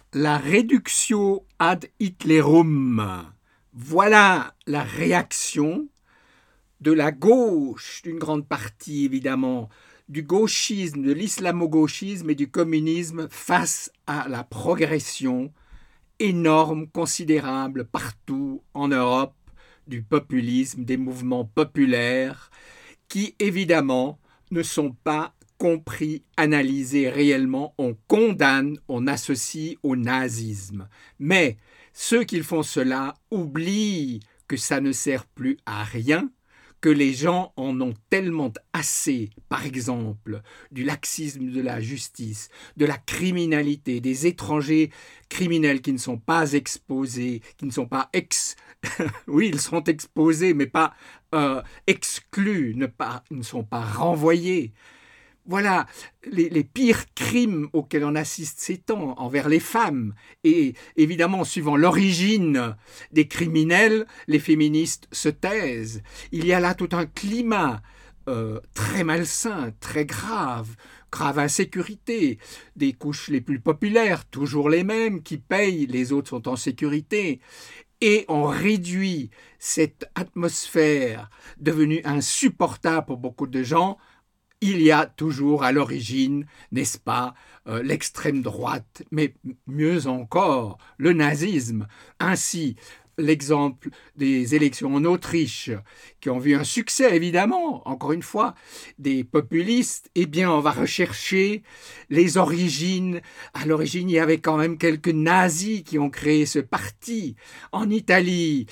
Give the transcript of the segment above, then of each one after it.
La reductio ad Hitlerum. Voilà la réaction de la gauche, d'une grande partie évidemment, du gauchisme, de l'islamo-gauchisme et du communisme face à la progression énorme, considérable partout en Europe du populisme, des mouvements populaires qui évidemment ne sont pas compris, analysés réellement. On condamne, on associe au nazisme. Mais ceux qui font cela oublient que ça ne sert plus à rien, que les gens en ont tellement assez, par exemple, du laxisme de la justice, de la criminalité, des étrangers criminels qui ne sont pas exposés, qui ne sont pas oui, ils seront exposés, mais pas exclus, ne sont pas renvoyés. Voilà les pires crimes auxquels on assiste ces temps envers les femmes. Et évidemment, suivant l'origine des criminels, les féministes se taisent. Il y a là tout un climat très malsain, très grave insécurité, des couches les plus populaires, toujours les mêmes, qui payent, les autres sont en sécurité. Et on réduit cette atmosphère devenue insupportable pour beaucoup de gens. Il y a toujours à l'origine, n'est-ce pas, l'extrême droite, mais mieux encore, le nazisme. Ainsi, l'exemple des élections en Autriche, qui ont vu un succès, évidemment, encore une fois, des populistes, eh bien, on va rechercher les origines. À l'origine, il y avait quand même quelques nazis qui ont créé ce parti. En Italie,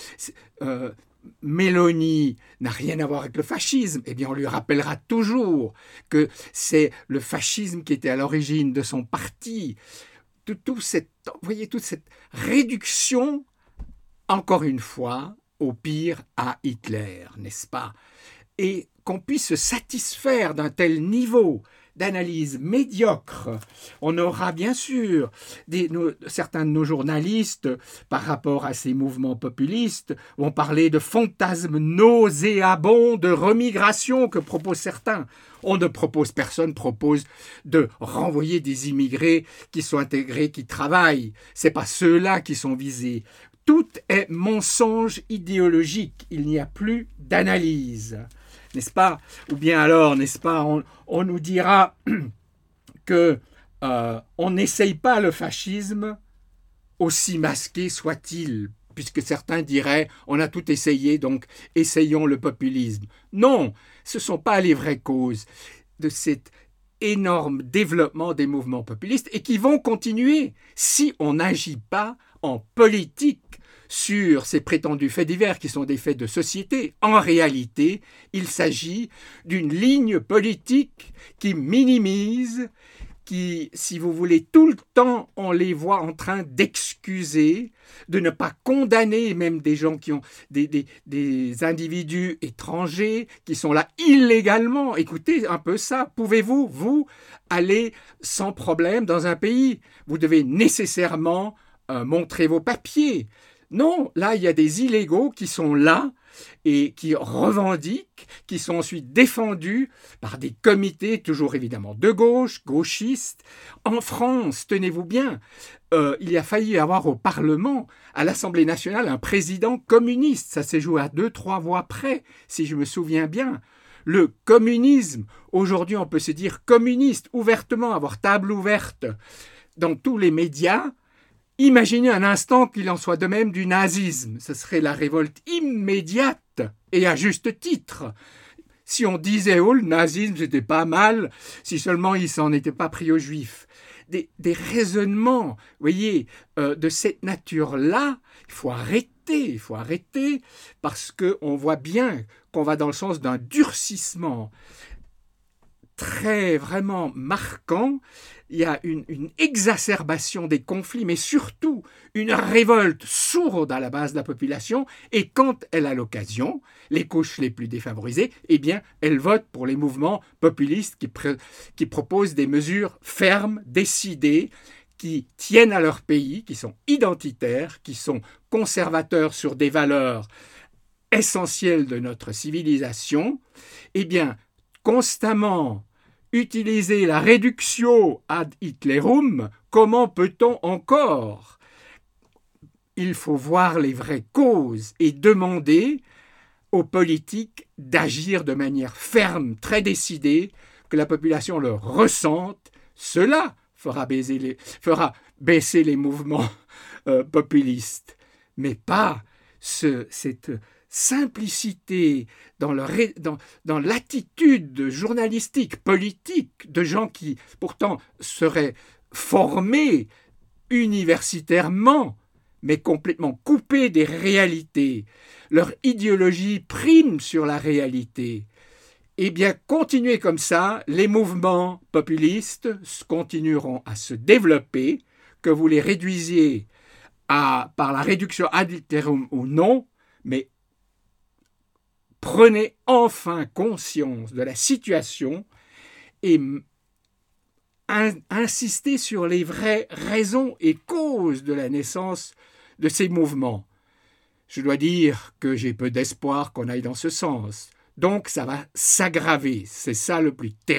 Meloni n'a rien à voir avec le fascisme, eh bien on lui rappellera toujours que c'est le fascisme qui était à l'origine de son parti. Vous voyez, toute cette réduction, encore une fois, au pire à Hitler, n'est-ce pas? Et qu'on puisse se satisfaire d'un tel niveau d'analyse médiocre. On aura bien sûr certains de nos journalistes, par rapport à ces mouvements populistes, vont parler de fantasmes nauséabonds de remigration que proposent certains. On ne propose, personne propose de renvoyer des immigrés qui sont intégrés, qui travaillent. Ce n'est pas ceux-là qui sont visés. Tout est mensonge idéologique. Il n'y a plus d'analyse. N'est-ce pas? Ou bien alors, n'est-ce pas, on nous dira que on n'essaye pas le fascisme, aussi masqué soit-il, puisque certains diraient on a tout essayé, donc essayons le populisme. Non, ce ne sont pas les vraies causes de cet énorme développement des mouvements populistes et qui vont continuer si on n'agit pas en politique sur ces prétendus faits divers qui sont des faits de société. En réalité, il s'agit d'une ligne politique qui minimise, qui, si vous voulez, tout le temps, on les voit en train d'excuser, de ne pas condamner même des gens qui ont des individus étrangers qui sont là illégalement. Écoutez un peu ça. Pouvez-vous, vous, aller sans problème dans un pays? Vous devez nécessairement montrer vos papiers. Non, là, il y a des illégaux qui sont là et qui revendiquent, qui sont ensuite défendus par des comités, toujours évidemment de gauche, gauchistes. En France, tenez-vous bien, il y a failli avoir au Parlement, à l'Assemblée nationale, un président communiste. Ça s'est joué à 2-3 voix près, si je me souviens bien. Le communisme, aujourd'hui on peut se dire communiste, ouvertement, avoir table ouverte dans tous les médias. Imaginez un instant qu'il en soit de même du nazisme. Ce serait la révolte immédiate et à juste titre. Si on disait « Oh, le nazisme, c'était pas mal », si seulement il s'en était pas pris aux juifs. Des raisonnements, voyez, de cette nature-là, il faut arrêter, parce qu'on voit bien qu'on va dans le sens d'un durcissement très vraiment marquant. Il y a une exacerbation des conflits, mais surtout une révolte sourde à la base de la population, et quand elle a l'occasion, les couches les plus défavorisées, eh bien, elles votent pour les mouvements populistes qui proposent des mesures fermes, décidées, qui tiennent à leur pays, qui sont identitaires, qui sont conservateurs sur des valeurs essentielles de notre civilisation. Eh bien, constamment utiliser la réductio ad Hitlerum, comment peut-on encore? Il faut voir les vraies causes et demander aux politiques d'agir de manière ferme, très décidée, que la population le ressente. Cela fera baisser les mouvements populistes, mais pas cette simplicité dans l'attitude journalistique, politique, de gens qui pourtant seraient formés universitairement, mais complètement coupés des réalités. Leur idéologie prime sur la réalité. Eh bien, continuez comme ça, les mouvements populistes continueront à se développer, que vous les réduisiez par la réduction ad litterum ou non, mais prenez enfin conscience de la situation et insistez sur les vraies raisons et causes de la naissance de ces mouvements. Je dois dire que j'ai peu d'espoir qu'on aille dans ce sens. Donc ça va s'aggraver, c'est ça le plus terrible.